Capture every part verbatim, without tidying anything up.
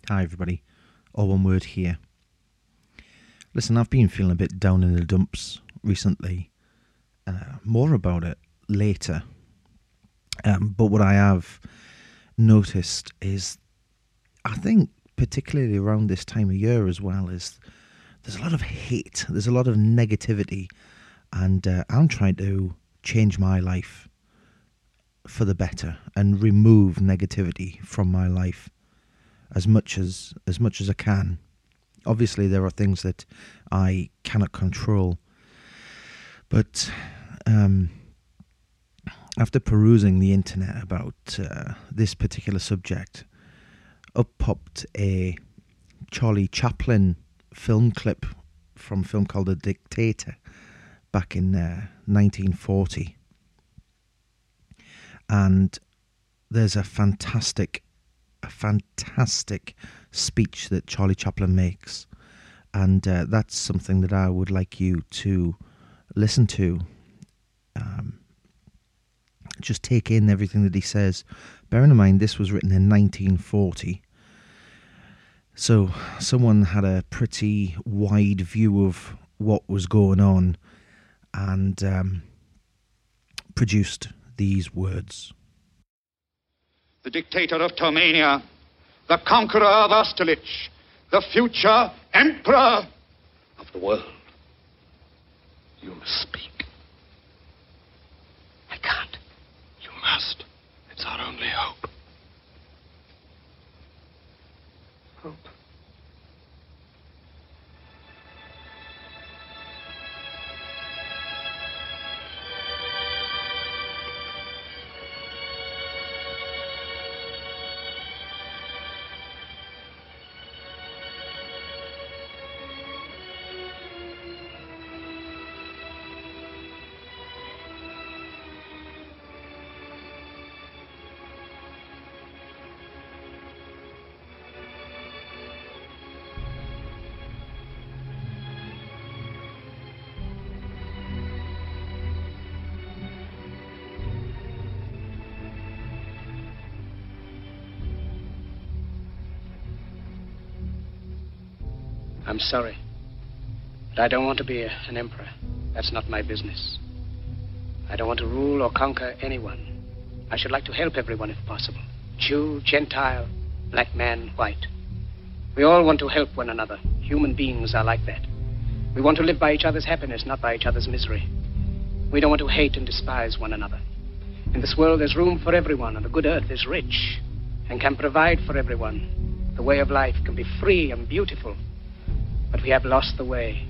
Hi everybody, all one word here. Listen, I've been feeling a bit down in the dumps recently. Uh, more about it later. Um, but what I have noticed is, I think particularly around this time of year as well, is there's a lot of hate, there's a lot of negativity, and uh, I'm trying to change my life for the better and remove negativity from my life as much as as much as I can. Obviously there are things that I cannot control, but um, after perusing the internet about uh, this particular subject, up popped a Charlie Chaplin film clip from a film called The Dictator back in uh, nineteen forty. And there's a fantastic, a fantastic speech that Charlie Chaplin makes. And uh, that's something that I would like you to listen to. Um, just take in everything that he says. Bearing in mind, this was written in nineteen forty. So someone had a pretty wide view of what was going on and um, produced these words. The dictator of Tomania, the conqueror of Austerlitz, the future emperor of the world. You must speak. I can't. You must. It's our only hope. Hope. I'm sorry, but I don't want to be a, an emperor. That's not my business. I don't want to rule or conquer anyone. I should like to help everyone if possible. Jew, Gentile, black man, white. We all want to help one another. Human beings are like that. We want to live by each other's happiness, not by each other's misery. We don't want to hate and despise one another. In this world, there's room for everyone, and the good earth is rich and can provide for everyone. The way of life can be free and beautiful. But we have lost the way.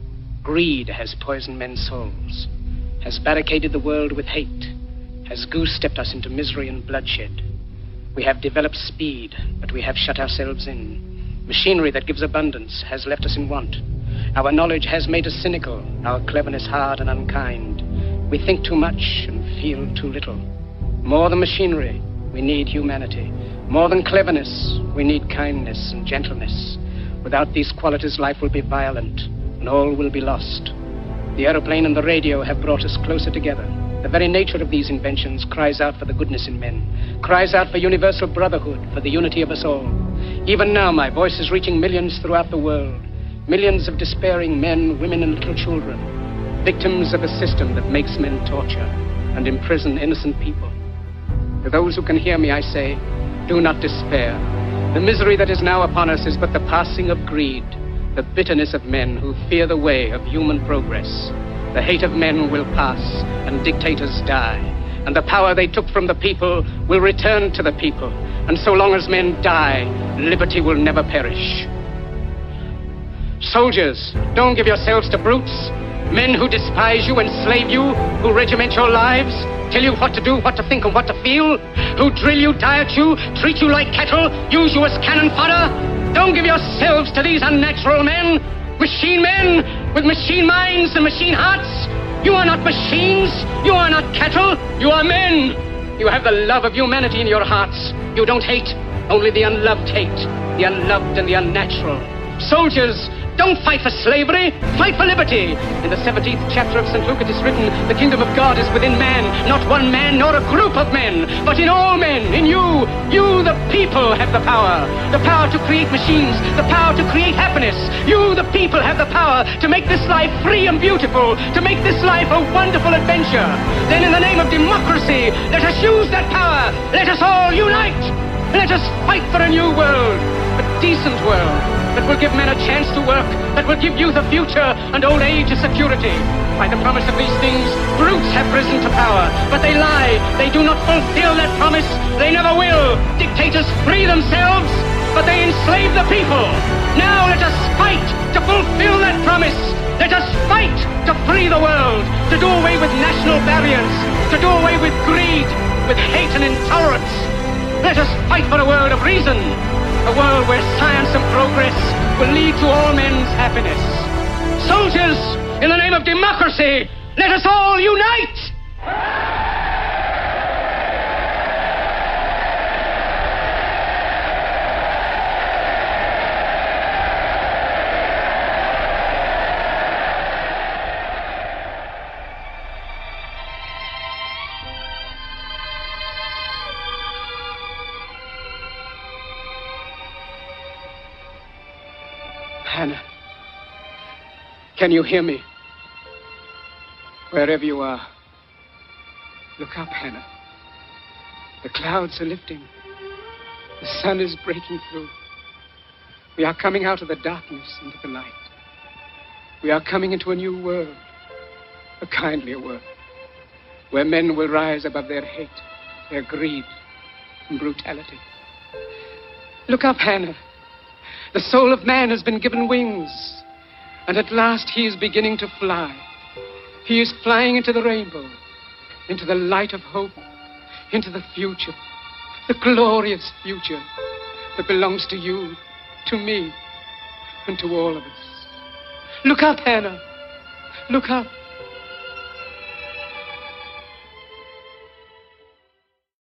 Greed has poisoned men's souls, has barricaded the world with hate, has goose-stepped us into misery and bloodshed. We have developed speed, but we have shut ourselves in. Machinery that gives abundance has left us in want. Our knowledge has made us cynical, our cleverness hard and unkind. We think too much and feel too little. More than machinery, we need humanity. More than cleverness, we need kindness and gentleness. Without these qualities, life will be violent, and all will be lost. The aeroplane and the radio have brought us closer together. The very nature of these inventions cries out for the goodness in men, cries out for universal brotherhood, for the unity of us all. Even now, my voice is reaching millions throughout the world, millions of despairing men, women, and little children, victims of a system that makes men torture and imprison innocent people. To those who can hear me, I say, do not despair. The misery that is now upon us is but the passing of greed, the bitterness of men who fear the way of human progress. The hate of men will pass, and dictators die, and the power they took from the people will return to the people, and so long as men die, liberty will never perish. Soldiers, don't give yourselves to brutes, men who despise you, enslave you, who regiment your lives, tell you what to do, what to think, and what to feel, who drill you, diet you, treat you like cattle, use you as cannon fodder. Don't give yourselves to these unnatural men, machine men with machine minds and machine hearts. You are not machines, you are not cattle, you are men. You have the love of humanity in your hearts. You don't hate, only the unloved hate, the unloved and the unnatural. Soldiers, Don't fight for slavery, fight for liberty. In the seventeenth chapter of Saint Luke it is written, the kingdom of God is within man, not one man nor a group of men, but in all men, in you. You, the people, have the power. The power to create machines, the power to create happiness. You, the people, have the power to make this life free and beautiful, to make this life a wonderful adventure. Then in the name of democracy, let us use that power. Let us all unite. Let us fight for a new world, a decent world, that will give men a chance to work, that will give youth a future and old age a security. By the promise of these things, brutes have risen to power, but they lie. They do not fulfill that promise. They never will. Dictators free themselves, but they enslave the people. Now let us fight to fulfill that promise. Let us fight to free the world, to do away with national barriers, to do away with greed, with hate and intolerance. Let us fight for a world of reason, a world where science and progress will lead to all men's happiness. Soldiers, in the name of democracy, let us all unite! Hannah, can you hear me? Wherever you are, look up, Hannah. The clouds are lifting. The sun is breaking through. We are coming out of the darkness into the light. We are coming into a new world, a kindlier world, where men will rise above their hate, their greed, and brutality. Look up, Hannah. The soul of man has been given wings, and at last he is beginning to fly. He is flying into the rainbow, into the light of hope, into the future, the glorious future that belongs to you, to me, and to all of us. Look up, Hannah. Look up.